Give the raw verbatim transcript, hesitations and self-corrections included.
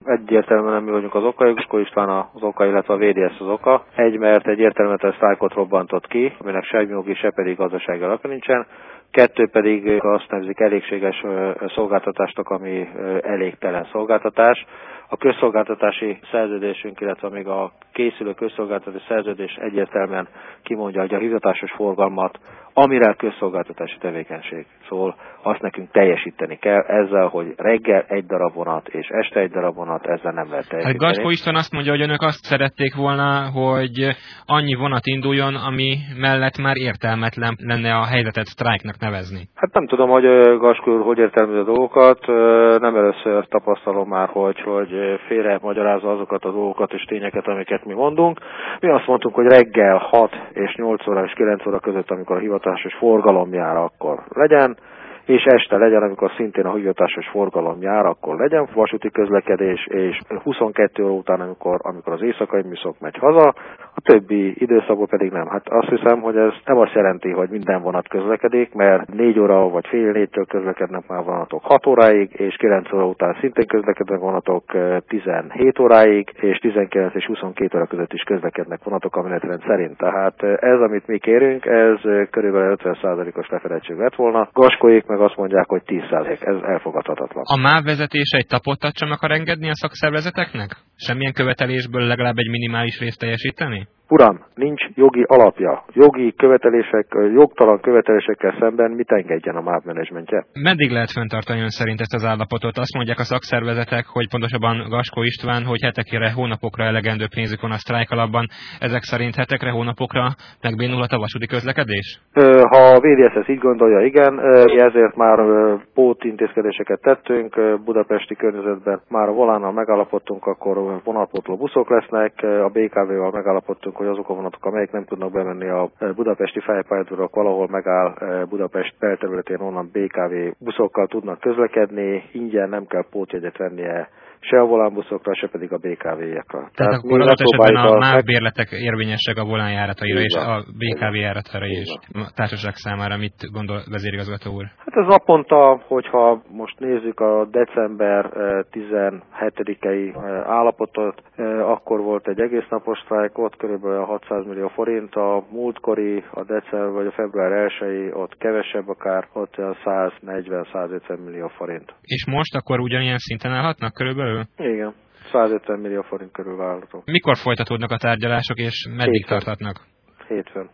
Egyértelműen nem mi vagyunk az oka, Gaskó István az oka, illetve a vé dé es az oka. Egy, mert egy értelmetlen sztrájkot robbantott ki, aminek se jogi, se pedig gazdasági alapja nincsen. Kettő pedig azt nevezik elégséges szolgáltatásnak, ami elégtelen szolgáltatás. A közszolgáltatási szerződésünk, illetve még a készülő közszolgáltatási szerződés egyértelműen kimondja, hogy a hivatásos forgalmat, amire közszolgáltatási tevékenység szól, azt nekünk teljesíteni kell, ezzel, hogy reggel egy darab vonat és este egy darab vonat, ezzel nem lehet teljesíteni. Hát Gaskó István azt mondja, hogy önök azt szerették volna, hogy annyi vonat induljon, ami mellett már értelmetlen lenne a helyzetet sztrájknak nevezni. Hát nem tudom, hogy Gaskó úr hogy értelmezi a dolgokat, nem először tapasztalom már, hogy, hogy félre magyarázza azokat a dolgokat és tényeket, amiket mi mondunk. Mi azt mondtuk, hogy reggel hat és nyolc óra és kilenc óra között, amikor a hivatásos forgalom jár, akkor legyen, és este legyen, amikor szintén a hivatásos forgalom jár, akkor legyen vasúti közlekedés, és huszonkettő óra után, amikor, amikor az éjszakai műszak megy haza, a többi időszakban pedig nem. Hát azt hiszem, hogy ez nem azt jelenti, hogy minden vonat közlekedik, mert négy óra vagy fél négytől közlekednek már vonatok hat óráig, és kilenc óra után szintén közlekednek vonatok tizenhét óráig, és tizenkilenc és huszonkét óra között is közlekednek vonatok a menetrend szerint. Tehát ez, amit mi kérünk, ez körülbelül ötven százalékos lefedettség lett volna. Gaskóék meg azt mondják, hogy tíz százalék, ez elfogadhatatlan. A MÁV vezetése egy tapottat sem akar engedni a szakszervezeteknek? Semmilyen követelésből legalább egy minimális részt teljesíteni? Uram, nincs jogi alapja. Jogi követelések, jogtalan követelésekkel szemben mit engedjen a MÁV menedzsmentje? Meddig lehet fenntartani ön szerint ezt az állapotot? Azt mondják a szakszervezetek, hogy pontosabban Gaskó István, hogy hetekre, hónapokra elegendő pénzük van a sztrájk alapban. Ezek szerint hetekre, hónapokra megbénulhat a vasúti közlekedés? Ha a vé dé es ezt így gondolja, igen. Ezért már pótintézkedéseket tettünk. Budapesti környezetben már a volánnal megállapodtunk, akkor vonatpótló buszok lesznek. A bé ká vé-vel megállapodtunk, hogy azok a vonatok, amelyek nem tudnak bemenni a budapesti fejpályaudvarra, valahol megáll Budapest belterületén, onnan bé ká vé buszokkal tudnak közlekedni, ingyen nem kell pótjegyet vennie se a volánbuszokra, se pedig a bé ká vé-ekre. Tehát, Tehát akkor adott esetben a MÁV bérletek érvényesek a volánjárataira és a bé ká vé járatára és a társaság számára. Mit gondol vezérigazgató úr? Hát ez naponta, hogyha most nézzük a december tizenhetedikei állapotot, akkor volt egy egész napos sztrájk, ott körülbelül hatszáz millió forint, a múltkori, a december vagy a február elsői, ott kevesebb akár, ott száznegyven-százötven millió forint. És most akkor ugyanilyen szinten állhatnak körülbelül? Igen, százötven millió forint körül várható. Mikor folytatódnak a tárgyalások, és meddig Hétfőn. tarthatnak? Hétfőn.